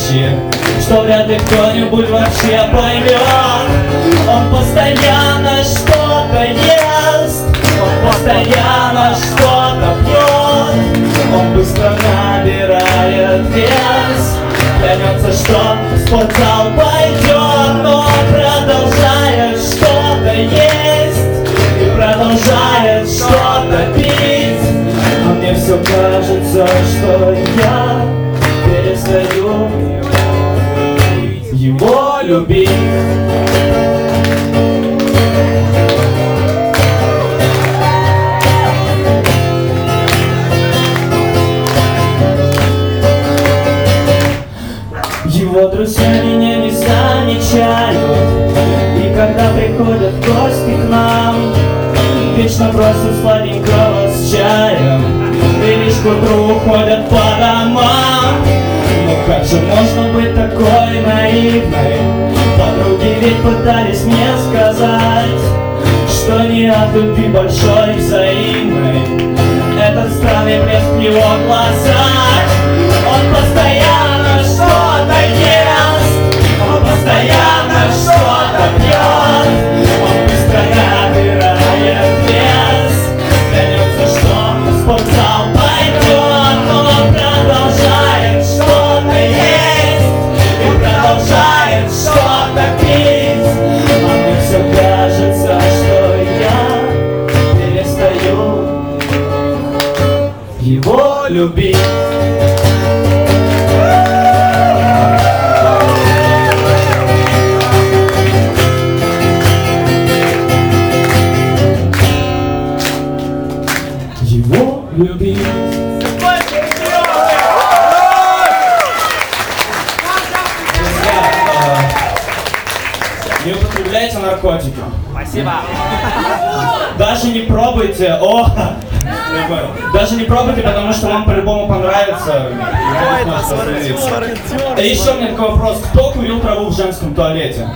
вещи, что вряд ли кто-нибудь вообще поймет. Он постоянно что-то ест, он постоянно что-то пьет, он быстро набирает вес, клянется, что в спортзал пойдет, но продолжает что-то есть и продолжает что-то пить. А мне все кажется, что я перестаю его любить. Его друзья меня не замечают, и когда приходят гости к нам, вечно просят сладенького с чаем, и лишь к утру уходят по домам. Ну как же можно быть такой наивной? Подруги ведь пытались мне сказать, что не от любви большой взаимной этот странный блеск в его глазах. Он постоянно что-то ест, он постоянно что-то пьет, он быстро набирает вес, клянется, что в спортзал пойдет, но он продолжает что-то есть и продолжает что-то пить. А мне все кажется, что я перестаю его любить. Его любить. Не употребляйте наркотики. Спасибо. Даже не пробуйте. Даже не пробуйте, потому что вам по-любому понравится. И еще у меня такой вопрос. Кто курил траву в женском туалете?